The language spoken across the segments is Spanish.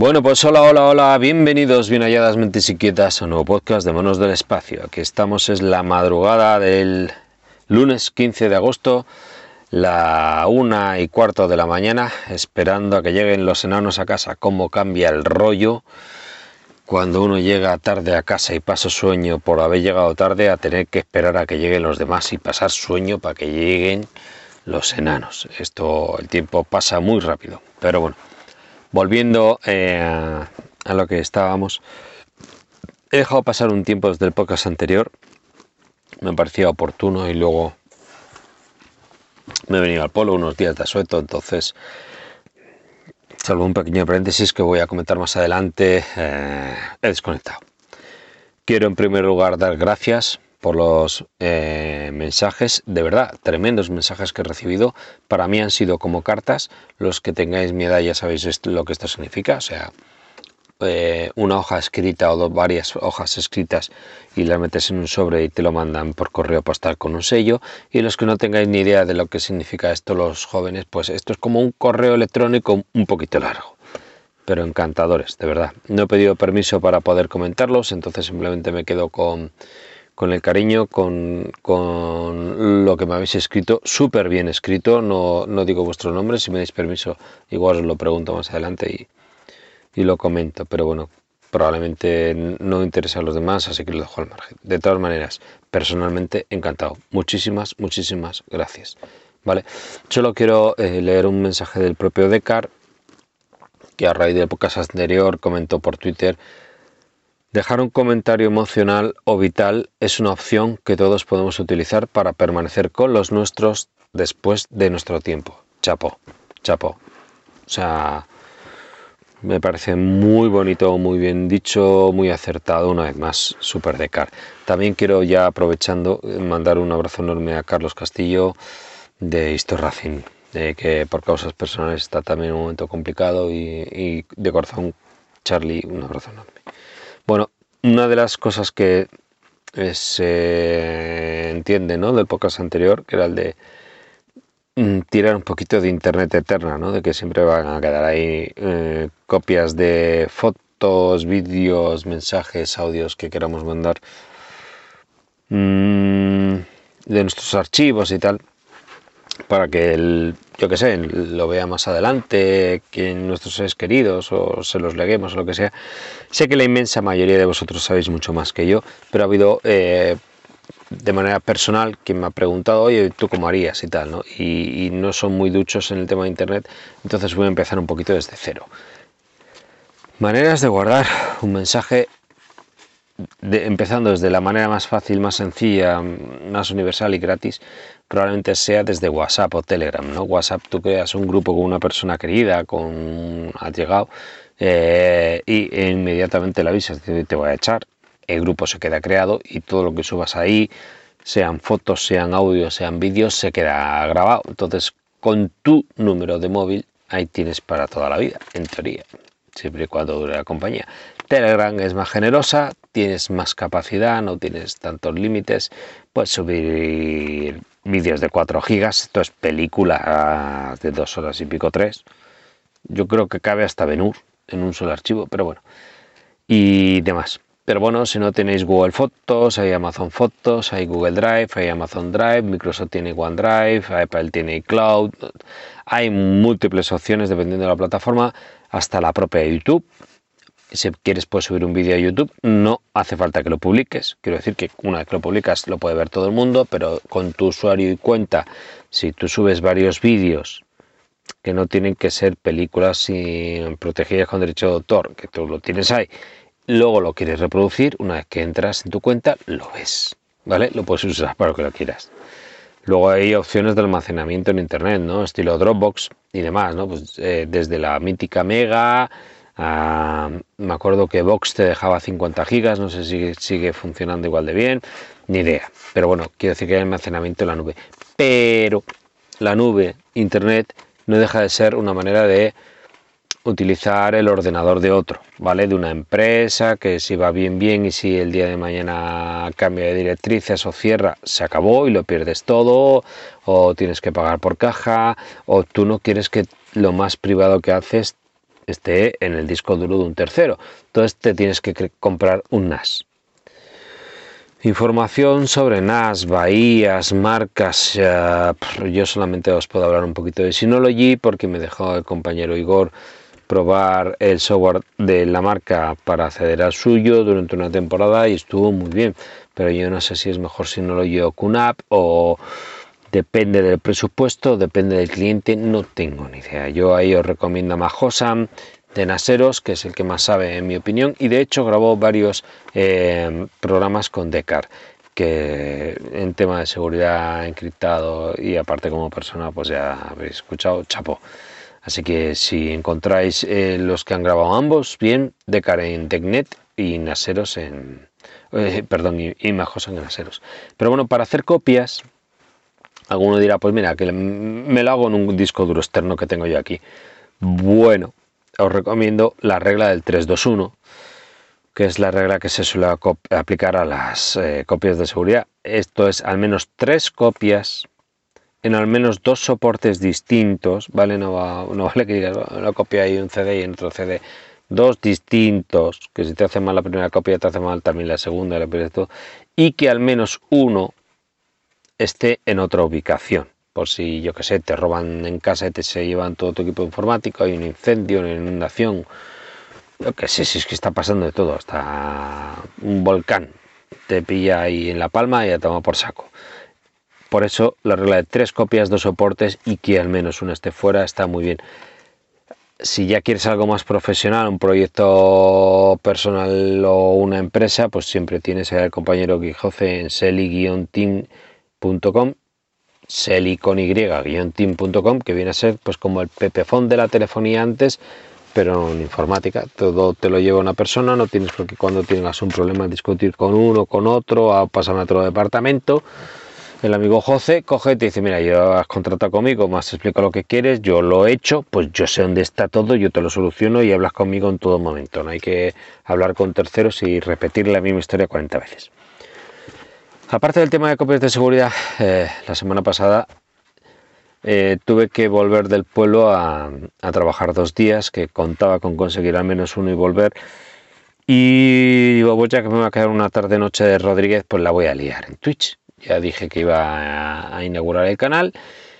Bueno, pues hola, bienvenidos, bien halladas mentes inquietas a un nuevo podcast de Monos del Espacio. Aquí estamos, es la madrugada del lunes 15 de agosto, la 1:15 de la mañana, esperando a que lleguen los enanos a casa. Cómo cambia el rollo cuando uno llega tarde a casa y pasa sueño por haber llegado tarde, a tener que esperar a que lleguen los demás y pasar sueño para que lleguen los enanos. El tiempo pasa muy rápido, pero bueno. Volviendo a lo que estábamos, he dejado pasar un tiempo desde el podcast anterior, me parecía oportuno y luego me he venido al polo unos días de asueto, entonces, salvo un pequeño paréntesis que voy a comentar más adelante, he desconectado. Quiero en primer lugar dar gracias por los mensajes, de verdad, tremendos mensajes que he recibido. Para mí han sido como cartas. Los que tengáis mi edad ya sabéis lo que esto significa, o sea, una hoja escrita o varias hojas escritas y las metes en un sobre y te lo mandan por correo postal con un sello. Y los que no tengáis ni idea de lo que significa esto, los jóvenes, pues esto es como un correo electrónico un poquito largo, pero encantadores, de verdad. No he pedido permiso para poder comentarlos, entonces simplemente me quedo con el cariño, con lo que me habéis escrito, súper bien escrito. No digo vuestro nombre, si me dais permiso igual os lo pregunto más adelante y lo comento, pero bueno, probablemente no interesa a los demás, así que lo dejo al margen. De todas maneras, personalmente encantado. Muchísimas gracias. Vale, solo quiero leer un mensaje del propio Descartes, que a raíz del podcast anterior comentó por Twitter: dejar un comentario emocional o vital es una opción que todos podemos utilizar para permanecer con los nuestros después de nuestro tiempo. Chapo. O sea, me parece muy bonito, muy bien dicho, muy acertado, una vez más, súper Descartes. También quiero, ya aprovechando, mandar un abrazo enorme a Carlos Castillo de Historracing, que por causas personales está también en un momento complicado, y de corazón, Charlie, un abrazo enorme. Bueno, una de las cosas que se entiende, ¿no?, del podcast anterior, que era el de tirar un poquito de internet eterna, ¿no?, de que siempre van a quedar ahí copias de fotos, vídeos, mensajes, audios que queramos mandar de nuestros archivos y tal, para que yo que sé, lo vea más adelante, que nuestros seres queridos, o se los leguemos o lo que sea. Sé que la inmensa mayoría de vosotros sabéis mucho más que yo, pero ha habido de manera personal quien me ha preguntado: oye, ¿tú cómo harías? Y tal, ¿no? Y no son muy duchos en el tema de internet, entonces voy a empezar un poquito desde cero. Maneras de guardar un mensaje, empezando desde la manera más fácil, más sencilla, más universal y gratis, probablemente sea desde WhatsApp o Telegram, ¿no? WhatsApp, tú creas un grupo con una persona querida, con un allegado, y inmediatamente le avisas: te voy a echar. El grupo se queda creado y todo lo que subas ahí, sean fotos, sean audios, sean vídeos, se queda grabado. Entonces, con tu número de móvil, ahí tienes para toda la vida, en teoría, siempre y cuando dure la compañía. Telegram es más generosa, tienes más capacidad, no tienes tantos límites, puedes subir vídeos de 4 gigas, esto es película de 2 horas y pico, 3. Yo creo que cabe hasta Ben-Hur en un solo archivo, pero bueno, y demás. Pero bueno, si no tenéis Google Fotos, hay Amazon Fotos, hay Google Drive, hay Amazon Drive, Microsoft tiene OneDrive, Apple tiene iCloud, hay múltiples opciones dependiendo de la plataforma, hasta la propia YouTube. Si quieres puedes subir un vídeo a YouTube, no hace falta que lo publiques, quiero decir que una vez que lo publicas lo puede ver todo el mundo, pero con tu usuario y cuenta, si tú subes varios vídeos que no tienen que ser películas protegidas con derecho de autor, que tú lo tienes ahí, luego lo quieres reproducir, una vez que entras en tu cuenta lo ves, ¿vale? Lo puedes usar para lo que lo quieras. Luego hay opciones de almacenamiento en internet, ¿no?, estilo Dropbox y demás, ¿no? Pues desde la mítica Mega, me acuerdo que Box te dejaba 50 gigas, no sé si sigue funcionando igual de bien, ni idea. Pero bueno, quiero decir que hay almacenamiento en la nube. Pero la nube, internet, no deja de ser una manera de utilizar el ordenador de otro, ¿vale? De una empresa que si va bien, y si el día de mañana cambia de directrices o cierra, se acabó y lo pierdes todo, o tienes que pagar por caja, o tú no quieres que lo más privado que haces esté en el disco duro de un tercero. Entonces te tienes que comprar un NAS. Información sobre NAS, bahías, marcas. Yo solamente os puedo hablar un poquito de Synology porque me dejó el compañero Igor probar el software de la marca para acceder al suyo durante una temporada y estuvo muy bien. Pero yo no sé si es mejor Synology o QNAP, o depende del presupuesto, depende del cliente, no tengo ni idea. Yo ahí os recomiendo a Mahosan de Naseros, que es el que más sabe en mi opinión, y de hecho grabó varios programas con Decar, que en tema de seguridad encriptado y aparte como persona pues ya habéis escuchado, chapo. Así que si encontráis los que han grabado ambos, bien, Decar en TechNet y Naseros en... y Mahosan en Naseros. Pero bueno, para hacer copias, alguno dirá, pues mira, que me lo hago en un disco duro externo que tengo yo aquí. Bueno, os recomiendo la regla del 3-2-1, que es la regla que se suele aplicar a las copias de seguridad. Esto es al menos 3 copias en al menos 2 soportes distintos, ¿vale? No vale que digas, una copia y un CD y en otro CD. 2 distintos, que si te hace mal la primera copia te hace mal también la segunda, y que al menos uno esté en otra ubicación. Por si, yo que sé, te roban en casa y se llevan todo tu equipo informático, hay un incendio, una inundación, yo que sé, si es que está pasando de todo, hasta un volcán te pilla ahí en la palma y a tomar por saco. Por eso la regla de 3 copias, 2 soportes y que al menos uno esté fuera está muy bien. Si ya quieres algo más profesional, un proyecto personal o una empresa, pues siempre tienes al compañero Quijote en seli-team.com, seli con y-team.com, que viene a ser pues como el Pepefon de la telefonía antes, pero en informática. Todo te lo lleva una persona, no tienes por qué cuando tengas un problema discutir con uno, con otro, a pasar a otro departamento. El amigo José coge y te dice, mira, yo has contratado conmigo, me has explicado lo que quieres, yo lo he hecho, pues yo sé dónde está todo, yo te lo soluciono y hablas conmigo en todo momento. No hay que hablar con terceros y repetir la misma historia 40 veces. Aparte del tema de copias de seguridad, la semana pasada tuve que volver del pueblo a trabajar 2 días, que contaba con conseguir al menos uno y volver. Y digo, pues ya que me va a quedar una tarde-noche de Rodríguez, pues la voy a liar en Twitch. Ya dije que iba a inaugurar el canal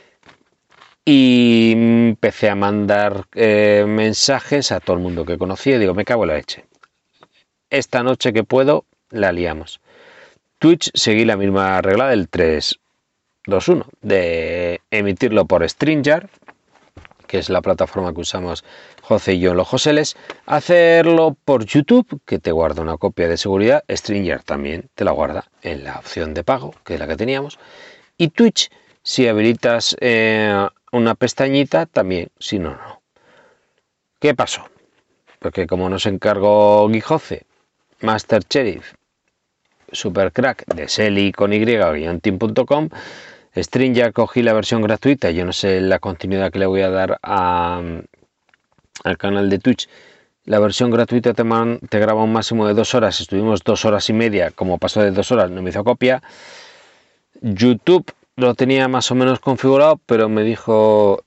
y empecé a mandar mensajes a todo el mundo que conocía y digo, me cago en la leche. Esta noche que puedo, la liamos. Twitch seguí la misma regla del 3-2-1, de emitirlo por StreamYard, que es la plataforma que usamos José y yo en los Joseles, hacerlo por YouTube, que te guarda una copia de seguridad, StreamYard también te la guarda en la opción de pago, que es la que teníamos, y Twitch, si habilitas una pestañita, también, si no, no. ¿Qué pasó? Porque como nos encargó Guijoce, Master Sheriff, Supercrack de Seli con y-team.com, StreamYard cogí la versión gratuita, yo no sé la continuidad que le voy a dar al canal de Twitch. La versión gratuita te graba un máximo de 2 horas, estuvimos 2 horas y media, como pasó de 2 horas no me hizo copia. YouTube lo tenía más o menos configurado, pero me dijo,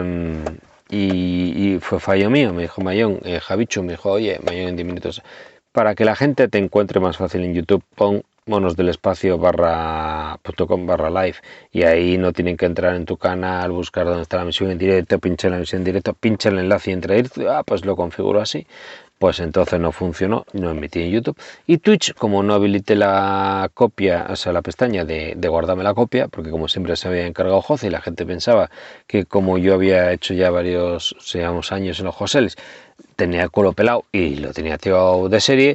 y fue fallo mío, me dijo Mayón, Javichu, me dijo, oye, Mayón en 10 minutos, para que la gente te encuentre más fácil en YouTube, pon monosdelespacio.com/live y ahí no tienen que entrar en tu canal, buscar dónde está la emisión en directo, pinchar la emisión en directo, pincha el enlace y entra directo, pues lo configuro así. Pues entonces no funcionó, no emití en YouTube. Y Twitch, como no habilité la copia, o sea, la pestaña de guardarme la copia, porque como siempre se había encargado José y la gente pensaba que como yo había hecho ya varios, seamos años en los Joseles, tenía el culo pelado y lo tenía tirado de serie,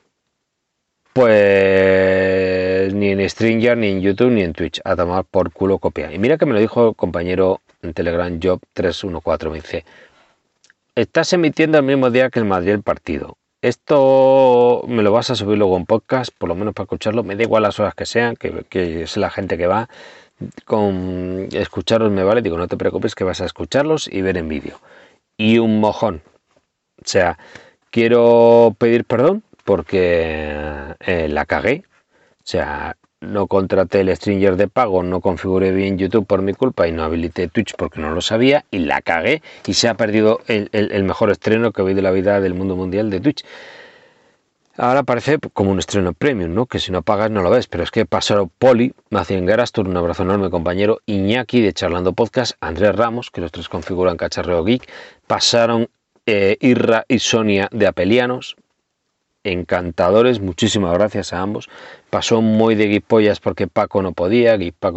pues ni en StreamYard, ni en YouTube, ni en Twitch, a tomar por culo copia. Y mira que me lo dijo el compañero en Telegram Job314, me dice, estás emitiendo el mismo día que el Madrid el partido. Esto me lo vas a subir luego en podcast, por lo menos para escucharlo. Me da igual las horas que sean, que es la gente que va. Con escucharlos me vale. Digo, no te preocupes que vas a escucharlos y ver en vídeo. Y un mojón. O sea, quiero pedir perdón porque la cagué. O sea, no contraté el Stringer de pago, no configuré bien YouTube por mi culpa y no habilité Twitch porque no lo sabía y la cagué y se ha perdido el mejor estreno que he oído en la vida del mundo mundial de Twitch. Ahora parece como un estreno premium, ¿no? Que si no pagas no lo ves, pero es que pasaron Poli, Macien Garastur, un abrazo enorme compañero, Iñaki de Charlando Podcast, Andrés Ramos, que los tres configuran Cacharreo Geek, pasaron Irra y Sonia de Apelianos, encantadores, muchísimas gracias a ambos. Pasó Moy de Guipollas porque Paco no podía,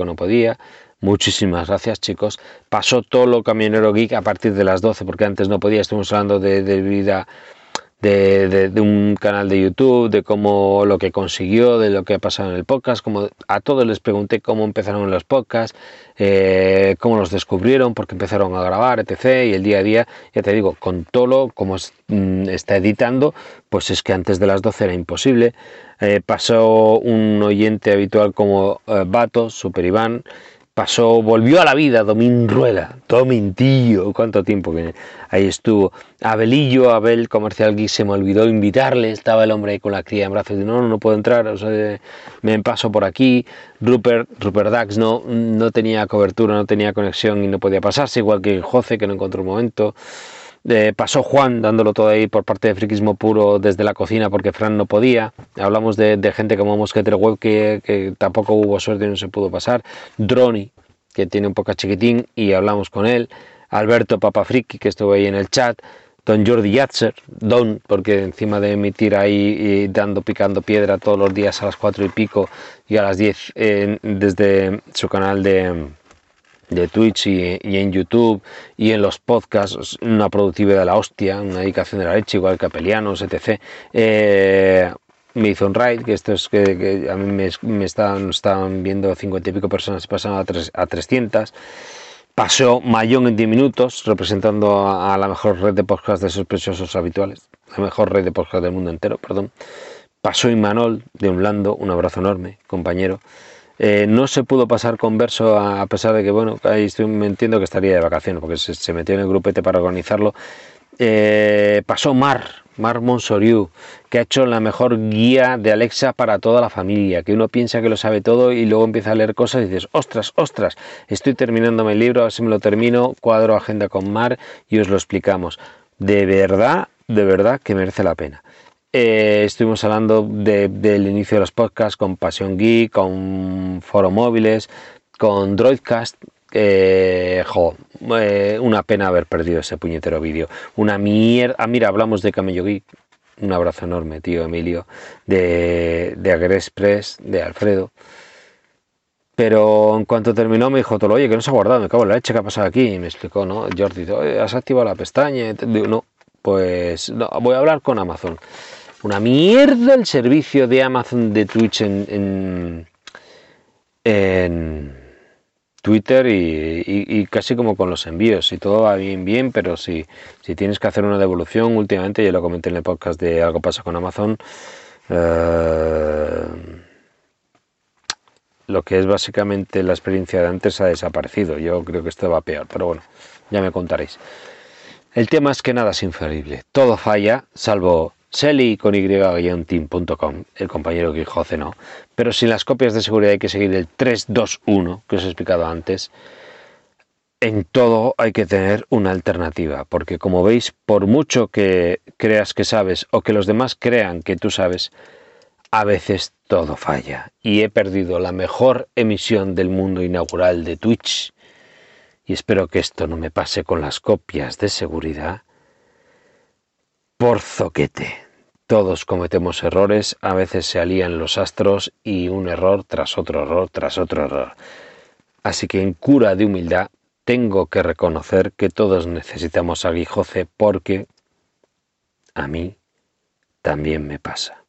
muchísimas gracias chicos. Pasó Tolo Camionero Geek a partir de las 12 porque antes no podía, estuvimos hablando de vida de un canal de YouTube, de cómo lo que consiguió, de lo que ha pasado en el podcast, como a todos les pregunté cómo empezaron los podcasts, cómo los descubrieron, por qué empezaron a grabar, etc. Y el día a día, ya te digo, con Tolo, como está editando, pues es que antes de las 12 era imposible. Pasó un oyente habitual como Bato, Super Iván, volvió a la vida Domín Rueda, Domín tío, cuánto tiempo que ahí estuvo. Abel Comercial Geek, se me olvidó invitarle, estaba el hombre ahí con la cría en brazos y no puedo entrar, o sea, me paso por aquí. Rupert Dax no tenía cobertura, no tenía conexión y no podía pasarse, igual que Jose, que no encontró un momento. Pasó Juan dándolo todo ahí por parte de Friquismo Puro desde la cocina porque Fran no podía. Hablamos de gente como Mosquetero Web que tampoco hubo suerte y no se pudo pasar. Droni, que tiene un poco chiquitín y hablamos con él. Alberto Papa Friki, que estuvo ahí en el chat. Don Jordi Yatzer, porque encima de emitir ahí picando piedra todos los días a las 4 y pico y a las 10 desde su canal de Twitch y en YouTube y en los podcasts, una productividad de la hostia, una dedicación de la leche, igual que Apelianos, etc. Me hizo un raid, que esto es que a mí me estaban viendo 50 y pico personas, pasaron a 300. Pasó Mayón en 10 minutos, representando a la mejor red de podcast de sospechosos habituales, la mejor red de podcast del mundo entero, perdón. Pasó Imanol de Unlando, un abrazo enorme, compañero. No se pudo pasar con Verso a pesar de que, bueno, ahí me entiendo que estaría de vacaciones porque se metió en el grupete para organizarlo. Pasó Mar Monsoriu, que ha hecho la mejor guía de Alexa para toda la familia, que uno piensa que lo sabe todo y luego empieza a leer cosas y dices, ostras, estoy terminándome el libro, a ver si me lo termino, cuadro agenda con Mar y os lo explicamos. De verdad que merece la pena. Estuvimos hablando del inicio de los podcasts con Pasión Geek, con Foro Móviles, con Droidcast. Una pena haber perdido ese puñetero vídeo. Una mierda. Mira, hablamos de Camello Geek. Un abrazo enorme, tío Emilio. De AgreExpress, de Alfredo. Pero en cuanto terminó me dijo, oye, que no se ha guardado, me cago en la leche, ¿qué ha pasado aquí? Y me explicó, ¿no? Jordi, ¿has activado la pestaña? Digo, no, pues no, voy a hablar con Amazon. Una mierda el servicio de Amazon de Twitch en Twitter y casi como con los envíos. Si todo va bien, pero si tienes que hacer una devolución, últimamente, yo lo comenté en el podcast de Algo pasa con Amazon, lo que es básicamente la experiencia de antes ha desaparecido. Yo creo que esto va peor, pero bueno, ya me contaréis. El tema es que nada es infalible, todo falla, salvo Selly con y-team.com, el compañero Quijote no, pero sin las copias de seguridad hay que seguir el 3-2-1 que os he explicado antes. En todo hay que tener una alternativa, porque como veis, por mucho que creas que sabes o que los demás crean que tú sabes, a veces todo falla. Y he perdido la mejor emisión del mundo inaugural de Twitch, y espero que esto no me pase con las copias de seguridad, por zoquete. Todos cometemos errores, a veces se alían los astros y un error tras otro error tras otro error. Así que en cura de humildad tengo que reconocer que todos necesitamos a Guijoce porque a mí también me pasa.